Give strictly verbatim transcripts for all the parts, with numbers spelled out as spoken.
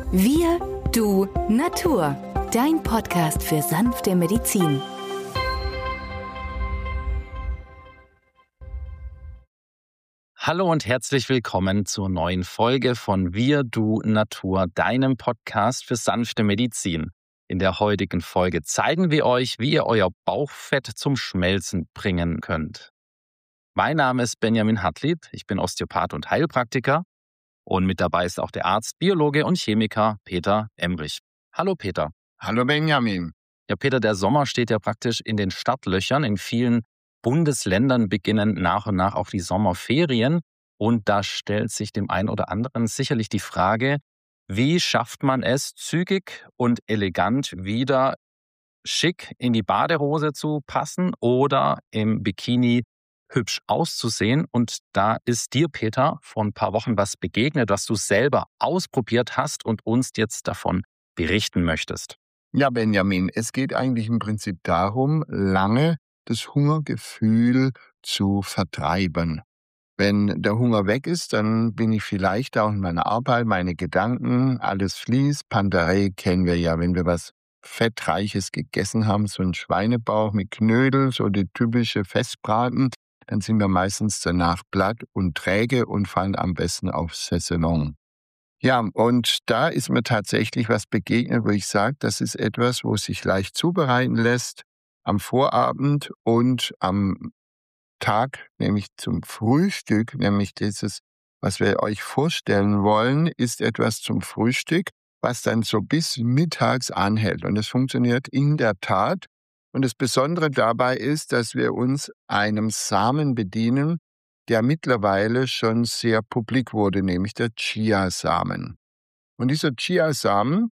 Wir, du, Natur. Dein Podcast für sanfte Medizin. Hallo und herzlich willkommen zur neuen Folge von Wir, du, Natur, deinem Podcast für sanfte Medizin. In der heutigen Folge zeigen wir euch, wie ihr euer Bauchfett zum Schmelzen bringen könnt. Mein Name ist Benjamin Hartlieb, ich bin Osteopath und Heilpraktiker und mit dabei ist auch der Arzt, Biologe und Chemiker Peter Emrich. Hallo Peter. Hallo Benjamin. Ja Peter, der Sommer steht ja praktisch in den Startlöchern. In vielen Bundesländern beginnen nach und nach auch die Sommerferien und da stellt sich dem einen oder anderen sicherlich die Frage, wie schafft man es, zügig und elegant wieder schick in die Badehose zu passen oder im Bikini hübsch auszusehen? Und da ist dir, Peter, vor ein paar Wochen was begegnet, was du selber ausprobiert hast und uns jetzt davon berichten möchtest. Ja, Benjamin, es geht eigentlich im Prinzip darum, lange das Hungergefühl zu vertreiben. Wenn der Hunger weg ist, dann bin ich viel leichter auch in meiner Arbeit, meine Gedanken, alles fließt. Panterei kennen wir ja, wenn wir was Fettreiches gegessen haben, so ein Schweinebauch mit Knödel, so die typische Festbraten, dann sind wir meistens danach platt und träge und fallen am besten aufs Sesselon. Ja, und da ist mir tatsächlich was begegnet, wo ich sage, das ist etwas, wo sich leicht zubereiten lässt am Vorabend und am Tag, nämlich zum Frühstück, nämlich dieses, was wir euch vorstellen wollen, ist etwas zum Frühstück, was dann so bis mittags anhält. Und es funktioniert in der Tat. Und das Besondere dabei ist, dass wir uns einem Samen bedienen, der mittlerweile schon sehr publik wurde, nämlich der Chiasamen. Und dieser Chiasamen,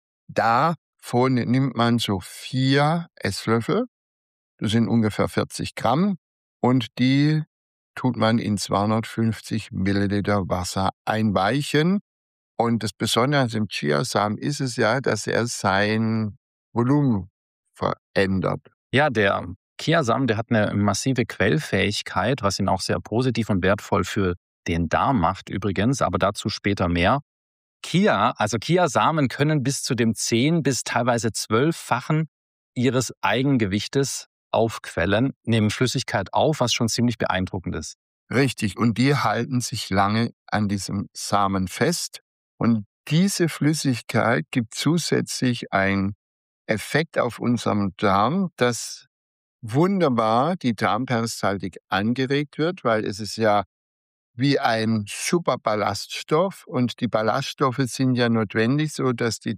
davon nimmt man so vier Esslöffel, das sind ungefähr vierzig Gramm, und die tut man in zweihundertfünfzig Milliliter Wasser einweichen. Und das Besondere an dem Chiasamen ist es ja, dass er sein Volumen verändert. Ja, der Chiasamen, der hat eine massive Quellfähigkeit, was ihn auch sehr positiv und wertvoll für den Darm macht übrigens, aber dazu später mehr. Chia, also Chiasamen können bis zu dem zehn- bis teilweise zwölffachen ihres Eigengewichtes aufquellen, nehmen Flüssigkeit auf, was schon ziemlich beeindruckend ist. Richtig, und die halten sich lange an diesem Samen fest. Und diese Flüssigkeit gibt zusätzlich einen Effekt auf unserem Darm, dass wunderbar die Darmperistaltik angeregt wird, weil es ist ja wie ein super Ballaststoff und die Ballaststoffe sind ja notwendig, so dass die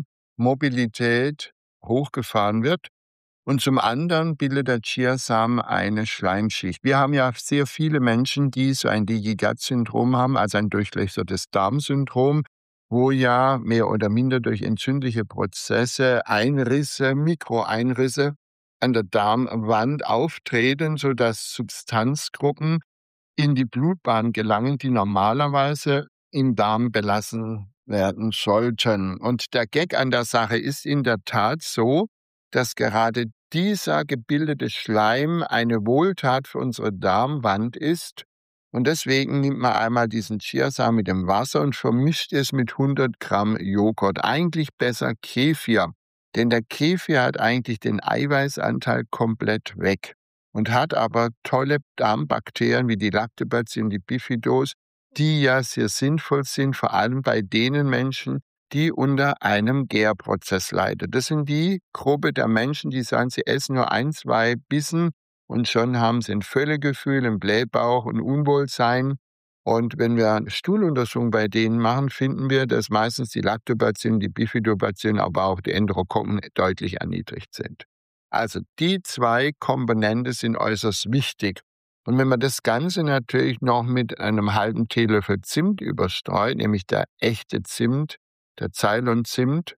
Darmmobilität hochgefahren wird. Und zum anderen bildet der Chiasamen eine Schleimschicht. Wir haben ja sehr viele Menschen, die so ein Leaky Gut Syndrom haben, also ein durchlöchertes Darmsyndrom, wo ja mehr oder minder durch entzündliche Prozesse Einrisse, Mikroeinrisse an der Darmwand auftreten, sodass Substanzgruppen in die Blutbahn gelangen, die normalerweise im Darm belassen werden sollten. Und der Gag an der Sache ist in der Tat so, dass gerade dieser gebildete Schleim eine Wohltat für unsere Darmwand ist. Und deswegen nimmt man einmal diesen Chiasamen mit dem Wasser und vermischt es mit hundert Gramm Joghurt. Eigentlich besser Kefir, denn der Kefir hat eigentlich den Eiweißanteil komplett weg und hat aber tolle Darmbakterien wie die Lactobacillen, die Bifidos, die ja sehr sinnvoll sind, vor allem bei denen Menschen, die unter einem Gärprozess leiden. Das sind die Gruppe der Menschen, die sagen, sie essen nur ein, zwei Bissen und schon haben sie ein Völlegefühl, ein Blähbauch und Unwohlsein. Und wenn wir eine Stuhluntersuchung bei denen machen, finden wir, dass meistens die Lactobacillen, die Bifidobacillen, aber auch die Enterokokken deutlich erniedrigt sind. Also die zwei Komponenten sind äußerst wichtig. Und wenn man das Ganze natürlich noch mit einem halben Teelöffel Zimt überstreut, nämlich der echte Zimt, der Ceylon-Zimt,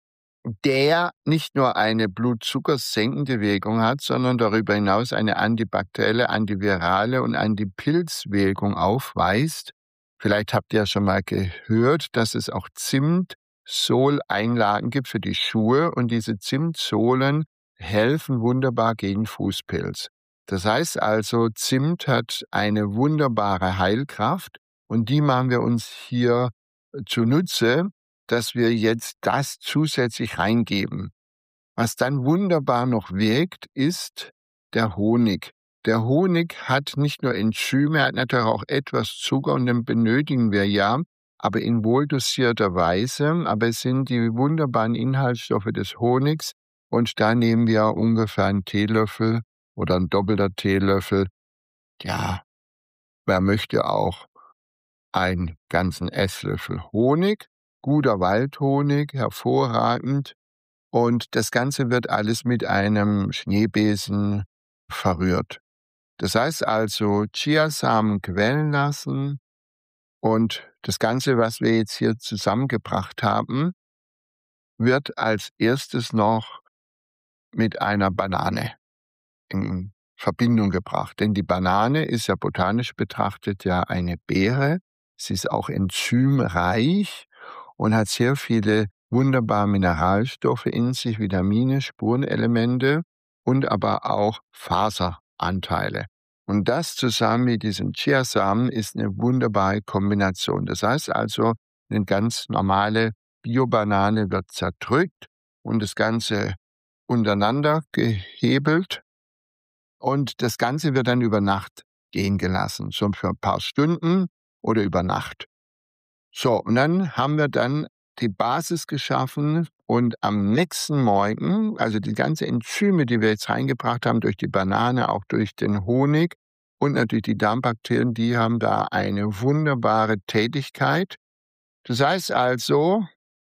der nicht nur eine blutzuckersenkende Wirkung hat, sondern darüber hinaus eine antibakterielle, antivirale und Antipilzwirkung aufweist. Vielleicht habt ihr ja schon mal gehört, dass es auch Zimt-Sohleinlagen gibt für die Schuhe und diese Zimtsohlen helfen wunderbar gegen Fußpilz. Das heißt also, Zimt hat eine wunderbare Heilkraft und die machen wir uns hier zunutze, dass wir jetzt das zusätzlich reingeben. Was dann wunderbar noch wirkt, ist der Honig. Der Honig hat nicht nur Enzyme, er hat natürlich auch etwas Zucker und den benötigen wir ja, aber in wohldosierter Weise. Aber es sind die wunderbaren Inhaltsstoffe des Honigs und da nehmen wir ungefähr einen Teelöffel oder ein doppelter Teelöffel. Ja, wer möchte auch einen ganzen Esslöffel Honig, guter Waldhonig, hervorragend. Und das Ganze wird alles mit einem Schneebesen verrührt. Das heißt also, Chiasamen quellen lassen und das Ganze, was wir jetzt hier zusammengebracht haben, wird als erstes noch mit einer Banane in Verbindung gebracht. Denn die Banane ist ja botanisch betrachtet ja eine Beere. Sie ist auch enzymreich und hat sehr viele wunderbare Mineralstoffe in sich, Vitamine, Spurenelemente und aber auch Faseranteile. Und das zusammen mit diesen Chiasamen ist eine wunderbare Kombination. Das heißt also, eine ganz normale Bio-Banane wird zerdrückt und das Ganze untereinander gehebelt und das Ganze wird dann über Nacht gehen gelassen, so für ein paar Stunden oder über Nacht. So, und dann haben wir dann die Basis geschaffen und am nächsten Morgen, also die ganze Enzyme, die wir jetzt reingebracht haben durch die Banane, auch durch den Honig und natürlich die Darmbakterien, die haben da eine wunderbare Tätigkeit. Das heißt also,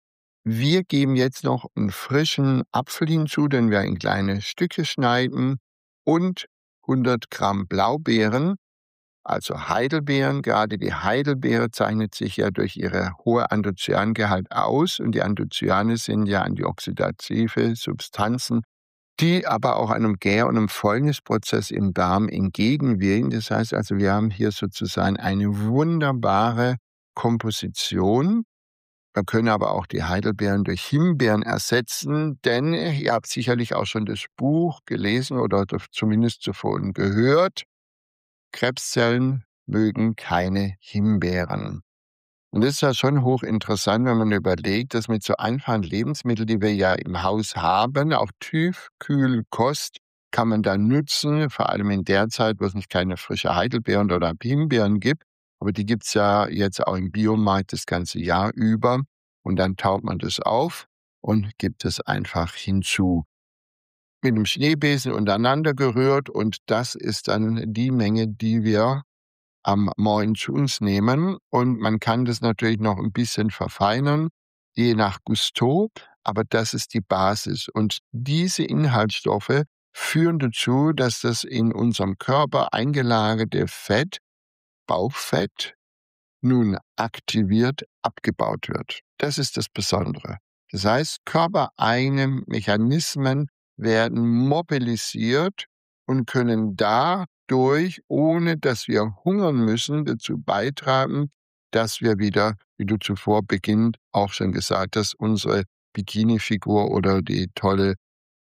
wir geben jetzt noch einen frischen Apfel hinzu, den wir in kleine Stücke schneiden und hundert Gramm Blaubeeren, also Heidelbeeren. Gerade die Heidelbeere zeichnet sich ja durch ihre hohe Anthocyanengehalt aus und die Anthocyane sind ja antioxidative Substanzen, die aber auch einem Gär- und einem Fäulnisprozess im Darm entgegenwirken. Das heißt also, wir haben hier sozusagen eine wunderbare Komposition. Wir können aber auch die Heidelbeeren durch Himbeeren ersetzen, denn ihr habt sicherlich auch schon das Buch gelesen oder zumindest zuvor gehört. Krebszellen mögen keine Himbeeren. Und das ist ja schon hochinteressant, wenn man überlegt, dass mit so einfachen Lebensmitteln, die wir ja im Haus haben, auch Tiefkühlkost, kann man da nutzen, vor allem in der Zeit, wo es nicht keine frische Heidelbeeren oder Himbeeren gibt. Aber die gibt's ja jetzt auch im Biomarkt das ganze Jahr über. Und dann taut man das auf und gibt es einfach hinzu. Mit dem Schneebesen untereinander gerührt und das ist dann die Menge, die wir am Morgen zu uns nehmen. Und man kann das natürlich noch ein bisschen verfeinern, je nach Gusto, aber das ist die Basis. Und diese Inhaltsstoffe führen dazu, dass das in unserem Körper eingelagerte Fett, Bauchfett, nun aktiviert abgebaut wird. Das ist das Besondere. Das heißt, körpereigene Mechanismen werden mobilisiert und können dadurch, ohne dass wir hungern müssen, dazu beitragen, dass wir wieder, wie du zuvor beginnt, auch schon gesagt hast, unsere Bikini-Figur oder die tolle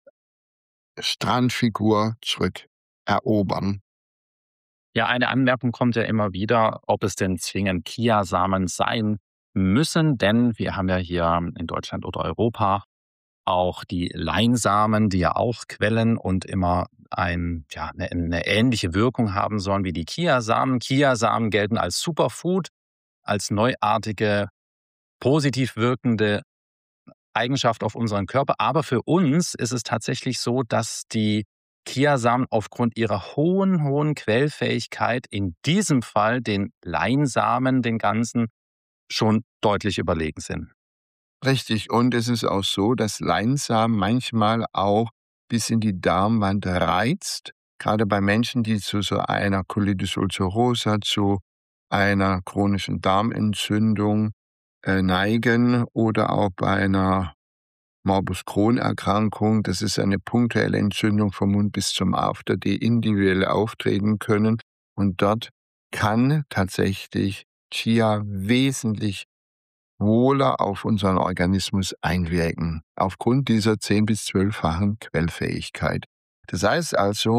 Strandfigur zurückerobern. Ja, eine Anmerkung kommt ja immer wieder, ob es denn zwingend Chiasamen sein müssen, denn wir haben ja hier in Deutschland oder Europa auch die Leinsamen, die ja auch quellen und immer ein, ja, eine, eine ähnliche Wirkung haben sollen wie die Chiasamen. Chiasamen gelten als Superfood, als neuartige, positiv wirkende Eigenschaft auf unseren Körper. Aber für uns ist es tatsächlich so, dass die Chiasamen aufgrund ihrer hohen, hohen Quellfähigkeit in diesem Fall den Leinsamen, den ganzen, schon deutlich überlegen sind. Richtig, und es ist auch so, dass Leinsamen manchmal auch bis in die Darmwand reizt, gerade bei Menschen, die zu so einer Colitis ulcerosa, zu einer chronischen Darmentzündung äh, neigen oder auch bei einer Morbus Crohn-Erkrankung. Das ist eine punktuelle Entzündung vom Mund bis zum After, die individuell auftreten können. Und dort kann tatsächlich Chia wesentlich wohler auf unseren Organismus einwirken, aufgrund dieser zehn- bis zwölffachen Quellfähigkeit. Das heißt also,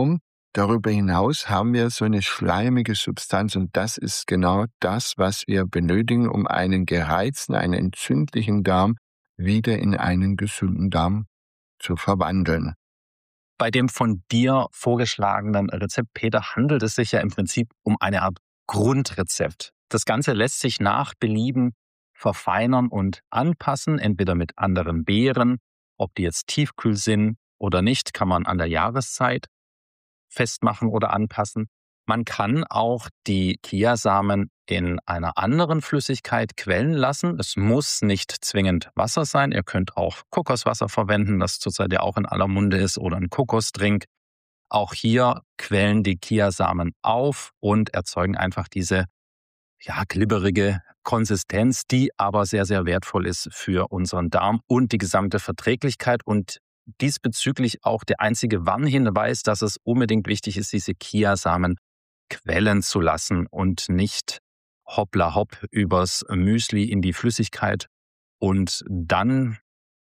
darüber hinaus haben wir so eine schleimige Substanz und das ist genau das, was wir benötigen, um einen gereizten, einen entzündlichen Darm wieder in einen gesunden Darm zu verwandeln. Bei dem von dir vorgeschlagenen Rezept, Peter, handelt es sich ja im Prinzip um eine Art Grundrezept. Das Ganze lässt sich nach Belieben verfeinern und anpassen, entweder mit anderen Beeren, ob die jetzt tiefkühl sind oder nicht, kann man an der Jahreszeit festmachen oder anpassen. Man kann auch die Chiasamen in einer anderen Flüssigkeit quellen lassen. Es muss nicht zwingend Wasser sein. Ihr könnt auch Kokoswasser verwenden, das zurzeit ja auch in aller Munde ist, oder ein Kokosdrink. Auch hier quellen die Chiasamen auf und erzeugen einfach diese ja, glibberige Konsistenz, die aber sehr, sehr wertvoll ist für unseren Darm und die gesamte Verträglichkeit und diesbezüglich auch der einzige Warnhinweis, dass es unbedingt wichtig ist, diese Chiasamen quellen zu lassen und nicht hoppla hopp übers Müsli in die Flüssigkeit und dann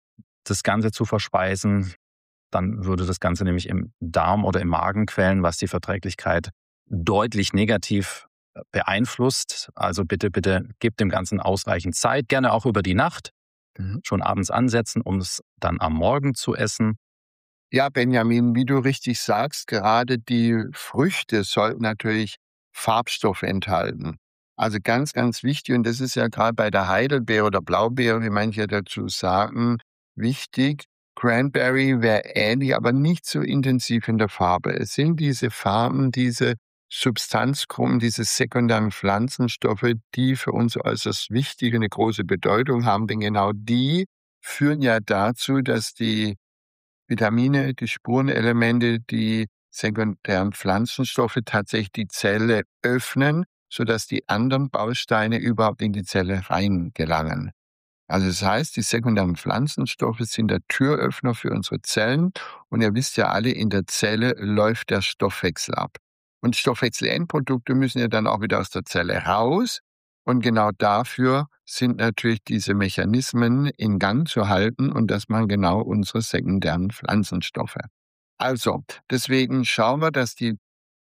das Ganze zu verspeisen. Dann würde das Ganze nämlich im Darm oder im Magen quellen, was die Verträglichkeit deutlich negativ beeinflusst. Also bitte, bitte gebt dem Ganzen ausreichend Zeit, gerne auch über die Nacht. Mhm. Schon abends ansetzen, um es dann am Morgen zu essen. Ja, Benjamin, wie du richtig sagst, gerade die Früchte sollten natürlich Farbstoff enthalten. Also ganz, ganz wichtig, und das ist ja gerade bei der Heidelbeere oder Blaubeere, wie manche dazu sagen, wichtig. Cranberry wäre ähnlich, aber nicht so intensiv in der Farbe. Es sind diese Farben, diese Substanzgruppen, diese sekundären Pflanzenstoffe, die für uns äußerst wichtig und eine große Bedeutung haben, denn genau die führen ja dazu, dass die Vitamine, die Spurenelemente, die sekundären Pflanzenstoffe tatsächlich die Zelle öffnen, sodass die anderen Bausteine überhaupt in die Zelle reingelangen. Also das heißt, die sekundären Pflanzenstoffe sind der Türöffner für unsere Zellen und ihr wisst ja alle, in der Zelle läuft der Stoffwechsel ab. Und Stoffwechselendprodukte müssen ja dann auch wieder aus der Zelle raus. Und genau dafür sind natürlich diese Mechanismen in Gang zu halten und das machen genau unsere sekundären Pflanzenstoffe. Also, deswegen schauen wir, dass die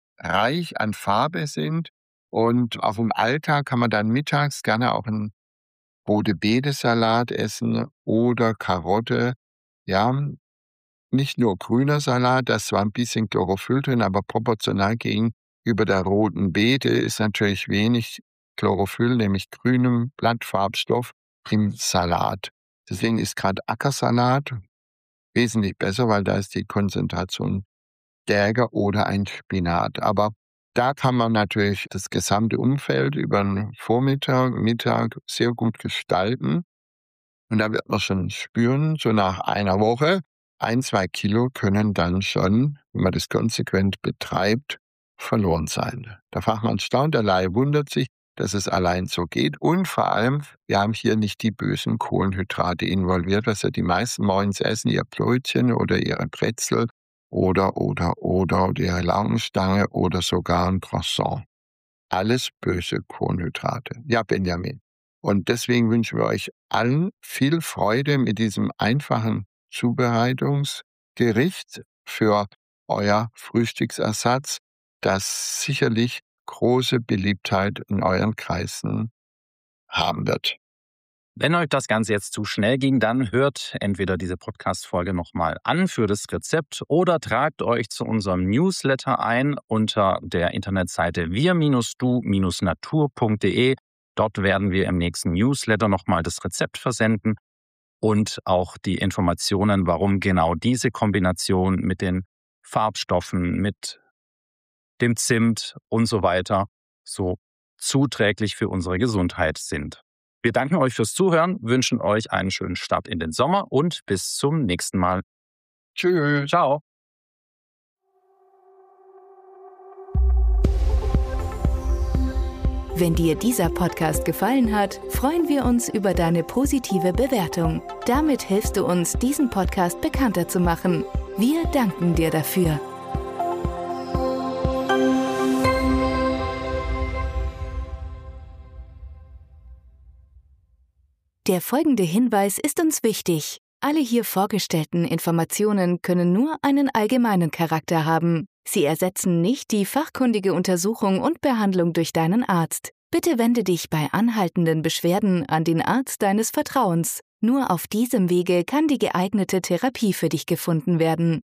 reich an Farbe sind und auch im Alltag kann man dann mittags gerne auch einen rote Beete-Salat essen oder Karotte. Ja, nicht nur grüner Salat, da ist zwar ein bisschen Chlorophyll drin, aber proportional gegenüber der roten Beete ist natürlich wenig Chlorophyll, nämlich grünem Blattfarbstoff im Salat. Deswegen ist gerade Ackersalat wesentlich besser, weil da ist die Konzentration stärker oder ein Spinat. Aber da kann man natürlich das gesamte Umfeld über den Vormittag, Mittag sehr gut gestalten. Und da wird man schon spüren, so nach einer Woche, ein, zwei Kilo können dann schon, wenn man das konsequent betreibt, verloren sein. Der Fachmann staunt, der Laie wundert sich, dass es allein so geht. Und vor allem, wir haben hier nicht die bösen Kohlenhydrate involviert, was ja die meisten morgens essen, ihr Brötchen oder ihre Brezel oder, oder, oder, oder ihre Laugenstange oder sogar ein Croissant. Alles böse Kohlenhydrate. Ja, Benjamin. Und deswegen wünschen wir euch allen viel Freude mit diesem einfachen Zubereitungsgericht für euer Frühstücksersatz, das sicherlich große Beliebtheit in euren Kreisen haben wird. Wenn euch das Ganze jetzt zu schnell ging, dann hört entweder diese Podcast-Folge nochmal an für das Rezept oder tragt euch zu unserem Newsletter ein unter der Internetseite wir du natur punkt de. Dort werden wir im nächsten Newsletter nochmal das Rezept versenden und auch die Informationen, warum genau diese Kombination mit den Farbstoffen, mit dem Zimt und so weiter so zuträglich für unsere Gesundheit sind. Wir danken euch fürs Zuhören, wünschen euch einen schönen Start in den Sommer und bis zum nächsten Mal. Tschüss. Ciao. Wenn dir dieser Podcast gefallen hat, freuen wir uns über deine positive Bewertung. Damit hilfst du uns, diesen Podcast bekannter zu machen. Wir danken dir dafür. Der folgende Hinweis ist uns wichtig. Alle hier vorgestellten Informationen können nur einen allgemeinen Charakter haben. Sie ersetzen nicht die fachkundige Untersuchung und Behandlung durch deinen Arzt. Bitte wende dich bei anhaltenden Beschwerden an den Arzt deines Vertrauens. Nur auf diesem Wege kann die geeignete Therapie für dich gefunden werden.